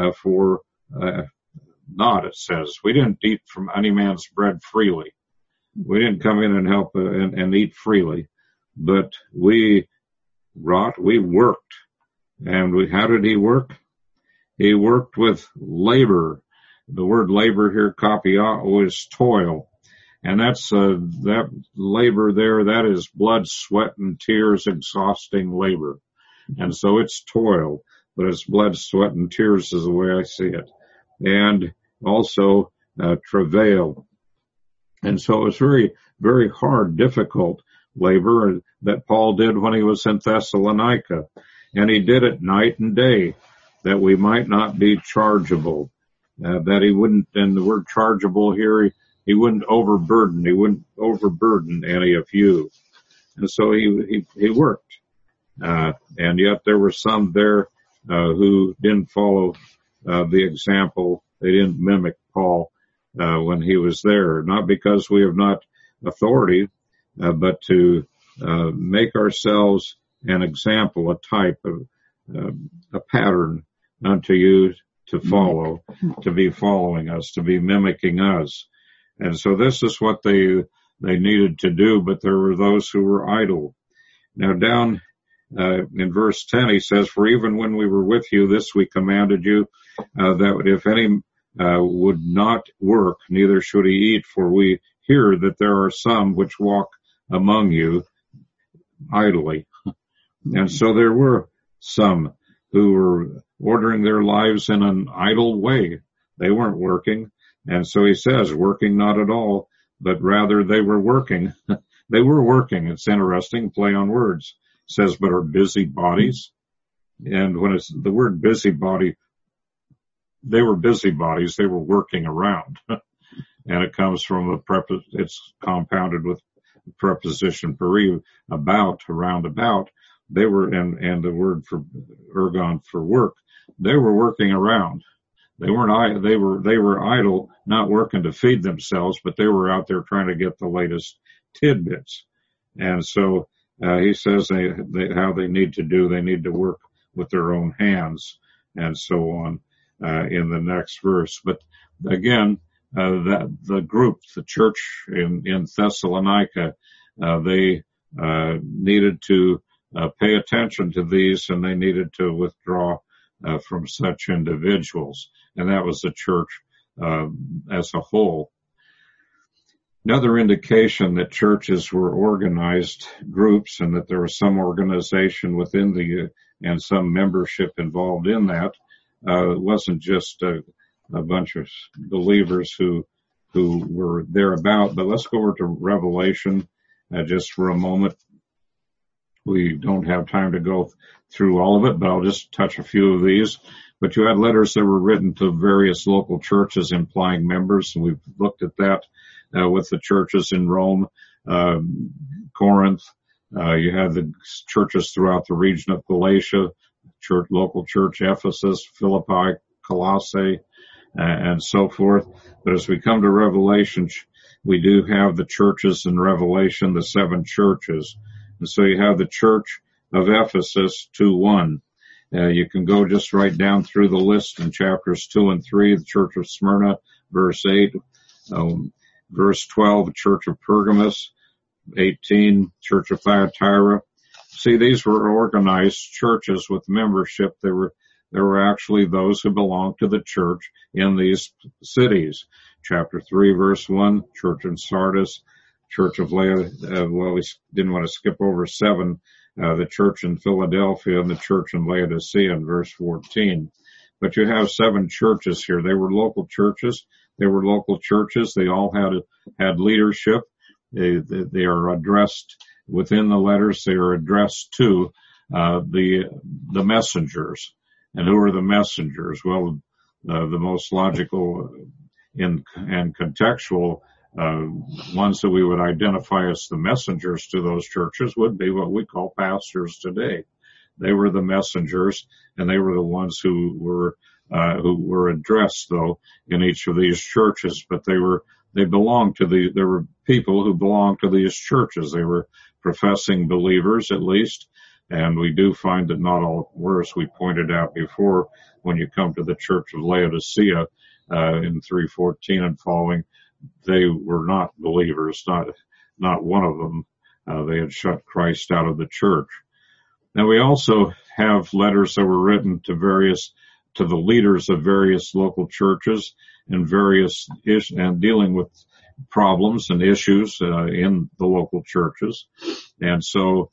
not, it says. We didn't eat from any man's bread freely. We didn't come in and help and eat freely, but we worked. And how did he work? He worked with labor. The word labor here, kapiao, is toil. And that's, that labor there, that is blood, sweat, and tears, exhausting labor. And so it's toil, but it's blood, sweat, and tears is the way I see it. And also travail. And so it's very, very hard, difficult labor that Paul did when he was in Thessalonica. And he did it night and day, that we might not be chargeable, that he wouldn't, and the word chargeable here, he wouldn't overburden any of you. And so he worked. And yet there were some there who didn't follow the example. They didn't mimic Paul when he was there, not because we have not authority, but to make ourselves an example, a type of a pattern unto you to follow, to be following us, to be mimicking us. And so this is what they needed to do, but there were those who were idle. Now down in verse 10, he says, "For even when we were with you, this we commanded you, that if any would not work, neither should he eat, for we hear that there are some which walk among you idly." And so there were some who were ordering their lives in an idle way. They weren't working. And so he says, working not at all, but rather they were working. They were working. It's interesting, play on words. It says, but are busybodies. And when it's the word busybody, they were busybodies. They were working around. And it comes from it's compounded with the preposition peri, about, around about. They were, and the word for ergon for work. They were working around. They were idle, not working to feed themselves, but they were out there trying to get the latest tidbits. And so, he says how they need to work with their own hands and so on, in the next verse. But again, the group, the church in Thessalonica, they, needed to pay attention to these, and they needed to withdraw from such individuals. And that was the church as a whole. Another indication that churches were organized groups and that there was some organization within and some membership involved in that. It wasn't just a bunch of believers who were thereabout. But let's go over to Revelation just for a moment. We don't have time to go through all of it, but I'll just touch a few of these. But you had letters that were written to various local churches implying members, and we've looked at that with the churches in Rome, Corinth. You had the churches throughout the region of Galatia, local church Ephesus, Philippi, Colossae, and so forth. But as we come to Revelation, we do have the churches in Revelation, the 7 churches. And so you have the church of Ephesus 2:1. You can go just right down through the list in chapters 2 and 3, the church of Smyrna, verse 8, verse 12, the church of Pergamos, 18, church of Thyatira. See, these were organized churches with membership. There were actually those who belonged to the church in these cities. Chapter 3, verse 1, church in Sardis, church of Laodicea, we didn't want to skip over 7, the church in Philadelphia and the church in Laodicea in verse 14. But you have 7 churches here. They were local churches. They all had leadership. They are addressed within the letters. They are addressed to the messengers. And who are the messengers? Well, the most logical and contextual ones that we would identify as the messengers to those churches would be what we call pastors today. They were the messengers, and they were the ones who were addressed, though, in each of these churches. But there were people who belonged to these churches. They were professing believers, at least. And we do find that not all were, as we pointed out before, when you come to the church of Laodicea, in 3:14 and following, they were not believers, not one of them. They had shut Christ out of the church. Now we also have letters that were written to the leaders of various local churches and and dealing with problems and issues in the local churches. And so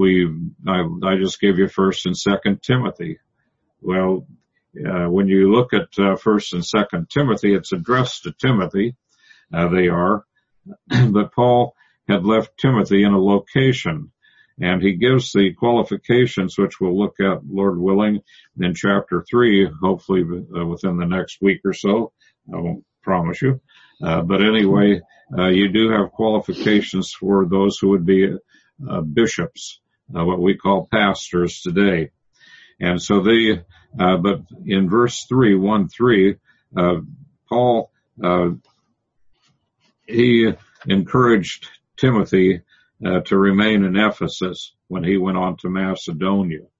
I just gave you 1st and 2nd Timothy. Well, when you look at 1st and 2nd Timothy, it's addressed to Timothy. They are, but Paul had left Timothy in a location, and he gives the qualifications, which we'll look at, Lord willing, in chapter 3, hopefully within the next week or so. I won't promise you. But anyway, you do have qualifications for those who would be bishops, what we call pastors today. And so but in verse 1:3, Paul, he encouraged Timothy to remain in Ephesus when he went on to Macedonia.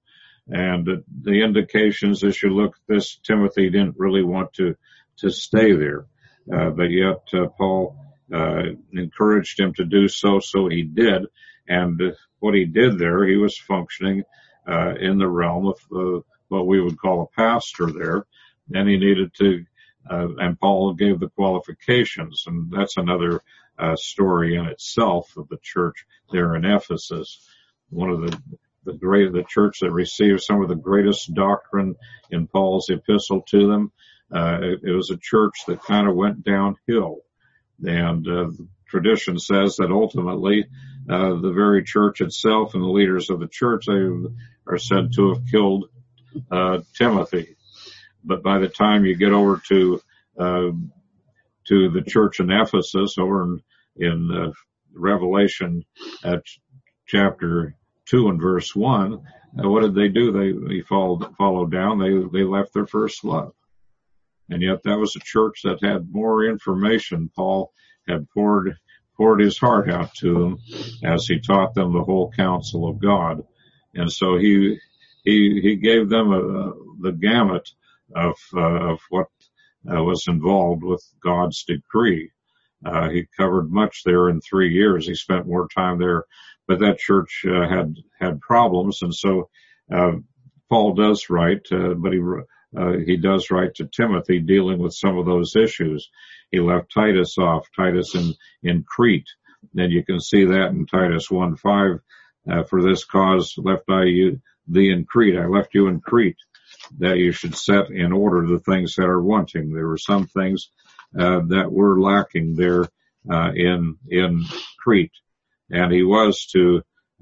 And the indications as you look at this, Timothy didn't really want to stay there. But yet Paul encouraged him to do so, so he did. And what he did there, he was functioning in the realm of what we would call a pastor there. And he needed to, and Paul gave the qualifications, and that's another story in itself of the church there in Ephesus. One of the church that received some of the greatest doctrine in Paul's epistle to them. It was a church that kind of went downhill, and tradition says that ultimately the very church itself and the leaders of the church, they are said to have killed Timothy. But by the time you get over to the church in Ephesus, over in Revelation chapter 2 and verse 1, what did they do? They followed down. They left their first love. And yet that was a church that had more information. Paul had poured his heart out to them as he taught them the whole counsel of God. And so he gave them the gamut of what was involved with God's decree. He covered much there in 3 years. He spent more time there, but that church had problems, and so Paul does write, but he does write to Timothy dealing with some of those issues. He left Titus off, Titus in Crete. And you can see that in Titus 1:5. For this cause left I thee in Crete. I left you in Crete, that you should set in order the things that are wanting. There were some things that were lacking there in Crete. And he was to,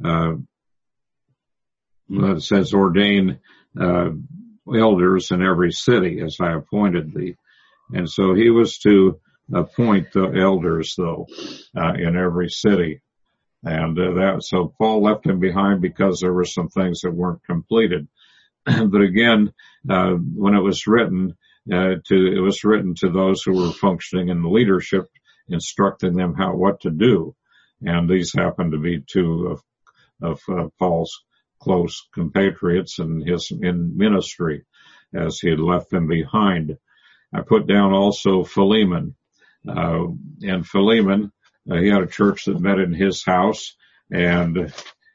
it says, ordain elders in every city as I appointed thee. And so he was to appoint the elders, though, in every city. And so Paul left him behind because there were some things that weren't completed. But again, when it was written, it was written to those who were functioning in the leadership, instructing them what to do. And these happened to be two of Paul's close compatriots in ministry, as he had left them behind. I put down also Philemon. And Philemon, he had a church that met in his house, and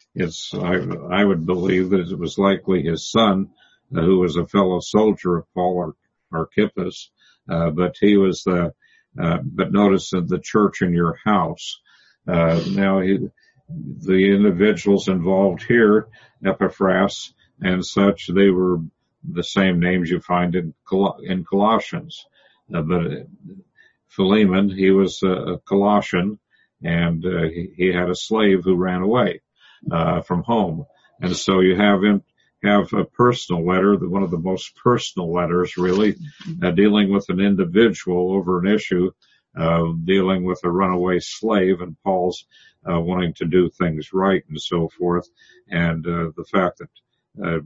I would believe that it was likely his son, who was a fellow soldier of Paul, Archippus, but he was but notice that the church in your house. Now the individuals involved here, Epaphras and such, they were the same names you find in Colossians. But Philemon, he was a Colossian, and he had a slave who ran away from home. And so you have a personal letter, one of the most personal letters, really, dealing with an individual over an issue, dealing with a runaway slave, and Paul's wanting to do things right and so forth. And the fact that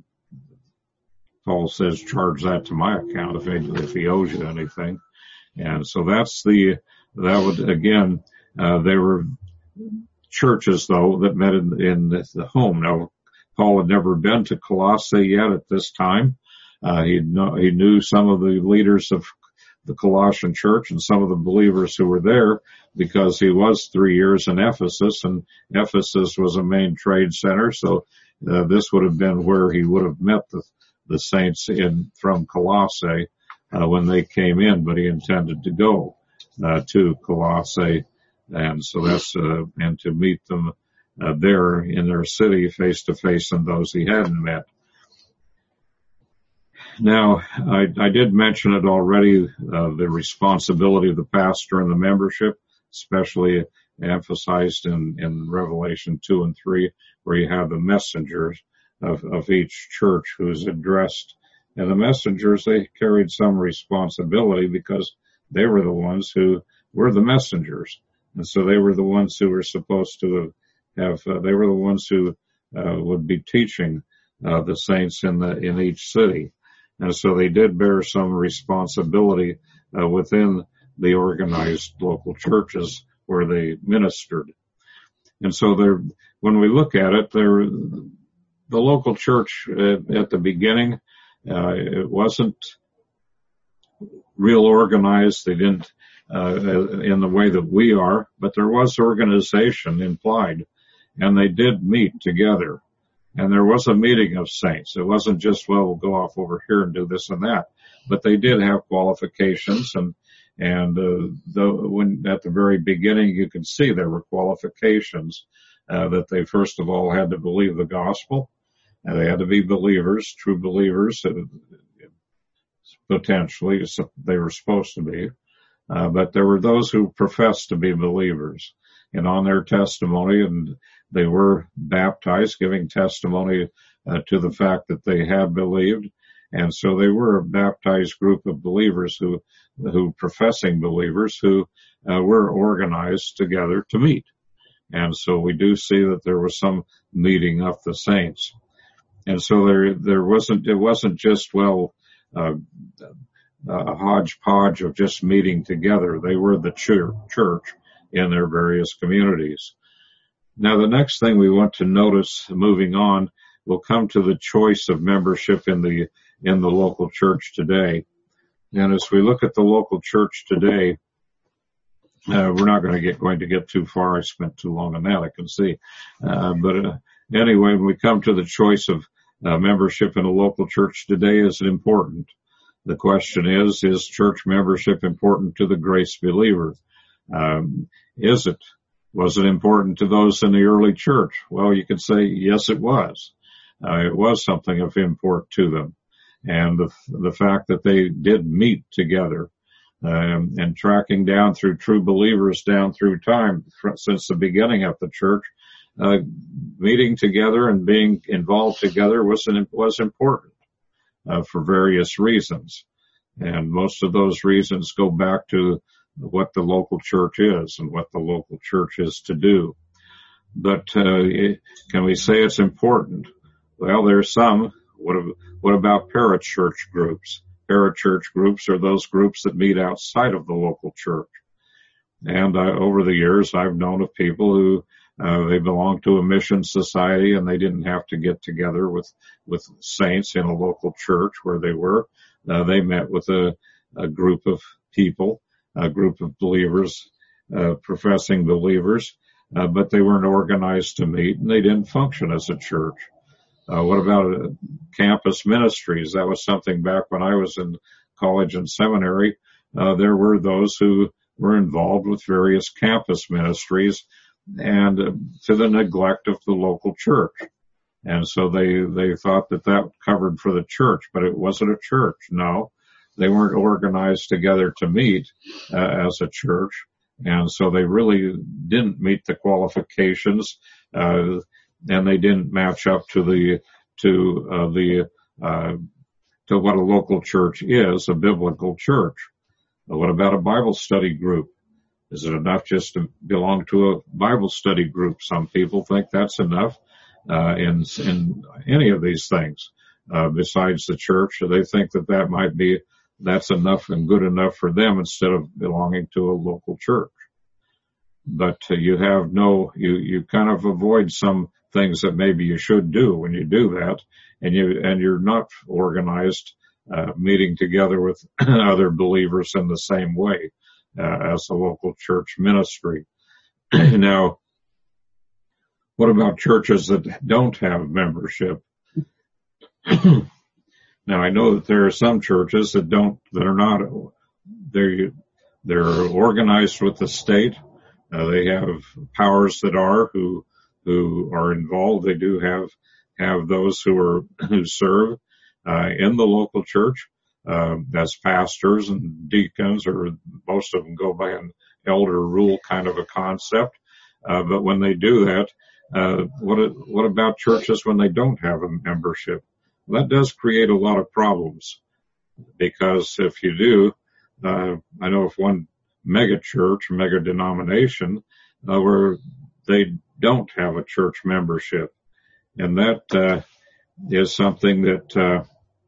Paul says, charge that to my account if he owes you anything. And so that would, again, they were churches, though, that met in the home. Now, Paul had never been to Colossae yet at this time. He knew some of the leaders of the Colossian church and some of the believers who were there, because he was 3 years in Ephesus, and Ephesus was a main trade center. So this would have been where he would have met the saints from Colossae when they came in, but he intended to go to Colossae, and so that's and to meet them there in their city face to face, and those he hadn't met. Now, I did mention it already, the responsibility of the pastor and the membership, especially emphasized in Revelation 2 and 3, where you have the messengers of each church who's addressed. And the messengers, they carried some responsibility because they were the ones who were the messengers. And so they were the ones who were supposed to they were the ones who would be teaching the saints in each city. And so they did bear some responsibility within the organized local churches where they ministered. And so when we look at it, the the local church at the beginning, it wasn't real organized. They didn't in the way that we are, but there was organization implied, and they did meet together. And there was a meeting of saints. It wasn't just, well, we'll go off over here and do this and that, but they did have qualifications, and when at the very beginning you could see there were qualifications that they first of all had to believe the gospel, and they had to be believers, true believers, potentially they were supposed to be, but there were those who professed to be believers, and on their testimony, and they were baptized, giving testimony to the fact that they had believed. And so they were a baptized group of believers who professing believers who were organized together to meet. And so we do see that there was some meeting of the saints. And so it wasn't just, well, a hodgepodge of just meeting together. They were the church in their various communities. Now, the next thing we want to notice, moving on, will come to the choice of membership in the local church today. And as we look at the local church today, we're not going to get too far. I spent too long on that, I can see. But anyway, when we come to the choice of membership in a local church today, is it important? The question is church membership important to the grace believer? Is it? Was it important to those in the early church? Well, you could say, yes, it was. It was something of import to them. And the fact that they did meet together, and tracking down through true believers down through time, since the beginning of the church, meeting together and being involved together was important, for various reasons. And most of those reasons go back to what the local church is and what the local church is to do. But can we say it's important? Well, there's some. What about parachurch groups? Parachurch groups are those groups that meet outside of the local church. And over the years, I've known of people who they belong to a mission society, and they didn't have to get together with saints in a local church where they were. They met with a group of people, a group of believers, professing believers, but they weren't organized to meet, and they didn't function as a church. What about campus ministries? That was something back when I was in college and seminary. There were those who were involved with various campus ministries, and to the neglect of the local church. And so they thought that covered for the church, but it wasn't a church. No, they weren't organized together to meet as a church. And so they really didn't meet the qualifications, and they didn't match up to what a local church is, a biblical church. What about a Bible study group? Is it enough just to belong to a Bible study group? Some people think that's enough in any of these things besides the church. They think that's enough and good enough for them instead of belonging to a local church. But you kind of avoid some things that maybe you should do when you do that, and you're not organized, meeting together with other believers in the same way as a local church ministry. Now, what about churches that don't have membership? Now, I know that there are some churches they're organized with the state. They have powers that are who are involved. They do have those who serve in the local church as pastors and deacons, or most of them go by an elder rule kind of a concept. But when they do that, what about churches when they don't have a membership? Well, that does create a lot of problems, because if you do, I know of one mega church, mega denomination, where they don't have a church membership. And that is something that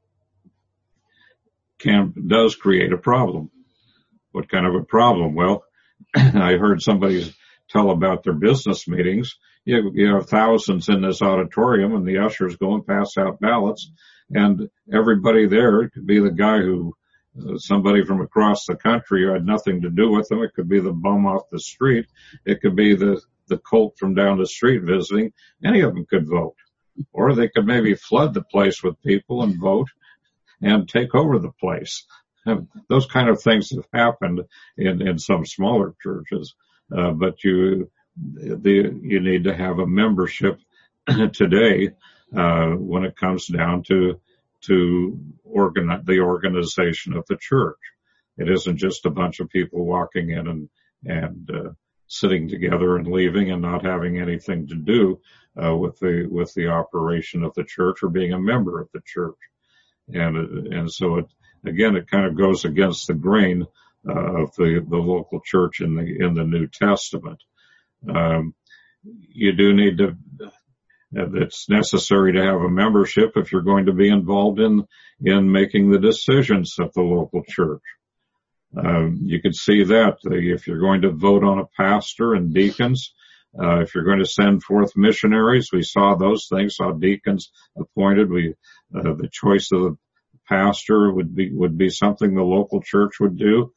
does create a problem. What kind of a problem? Well, I heard somebody tell about their business meetings. you have thousands in this auditorium, and the ushers go and pass out ballots, and everybody there, it could be the guy who, somebody from across the country who had nothing to do with them. It could be the bum off the street. It could be the colt from down the street visiting. Any of them could vote. Or they could maybe flood the place with people and vote and take over the place. And those kind of things have happened in some smaller churches. But you need to have a membership today, when it comes down to the organization of the church. It isn't just a bunch of people walking in and sitting together and leaving and not having anything to do with the operation of the church or being a member of the church. And so it kind of goes against the grain of the local church in the New Testament. You do need to. It's necessary to have a membership if you're going to be involved in making the decisions of the local church. You could see that if you're going to vote on a pastor and deacons, if you're going to send forth missionaries, we saw those things, saw deacons appointed. The choice of the pastor would be something the local church would do.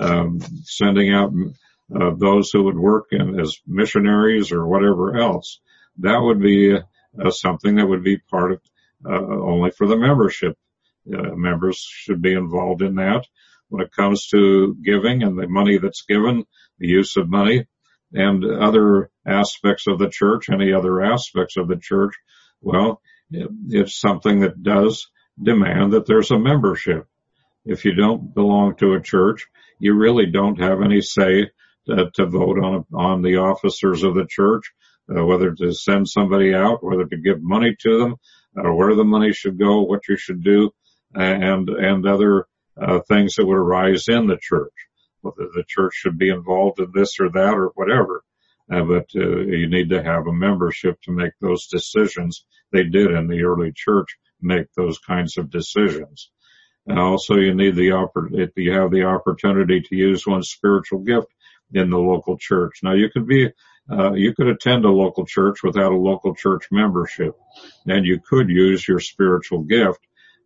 Sending out those who would work as missionaries or whatever else. That would be something that would be part of only for the membership. Members should be involved in that. When it comes to giving and the money that's given, the use of money, and other aspects of the church, any other aspects of the church, well, it's something that does demand that there's a membership. If you don't belong to a church, you really don't have any say to vote on the officers of the church. Whether to send somebody out, whether to give money to them, where the money should go, what you should do, and other things that would arise in the church. Whether the church should be involved in this or that or whatever. But you need to have a membership to make those decisions. They did in the early church make those kinds of decisions. And also you need if you have the opportunity to use one's spiritual gift in the local church. Now you could attend a local church without a local church membership, and you could use your spiritual gift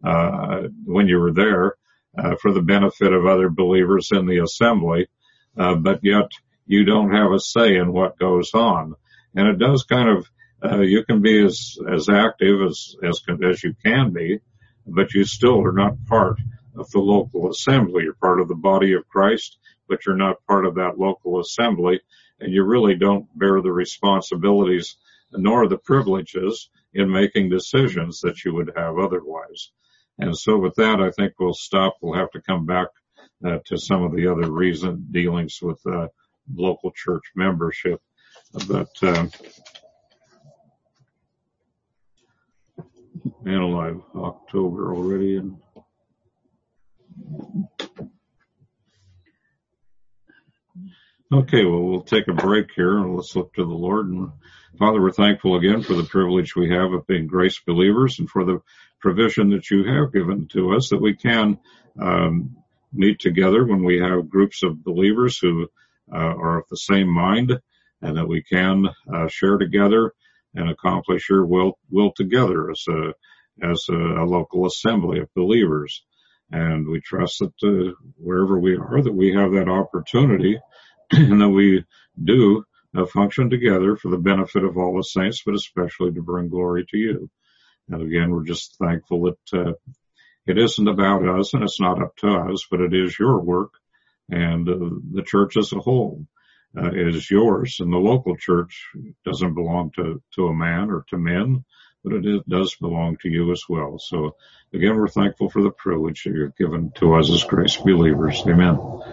when you were there for the benefit of other believers in the assembly, but yet you don't have a say in what goes on. And it does kind of you can be as active as you can be, but you still are not part of the local assembly. You're part of the body of Christ, but you're not part of that local assembly. And you really don't bear the responsibilities nor the privileges in making decisions that you would have otherwise. And so with that, I think we'll stop. We'll have to come back to some of the other dealings with local church membership. But analyze October already. Okay, well, we'll take a break here and let's look to the Lord. And Father, we're thankful again for the privilege we have of being grace believers and for the provision that you have given to us that we can meet together when we have groups of believers who are of the same mind, and that we can share together and accomplish your will together as a local assembly of believers. And we trust that wherever we are, that we have that opportunity and that we do function together for the benefit of all the saints, but especially to bring glory to you. And again, we're just thankful that it isn't about us and it's not up to us, but it is your work, and the church as a whole is yours. And the local church doesn't belong to a man or to men, but it does belong to you as well. So again, we're thankful for the privilege that you've given to us as grace believers. Amen.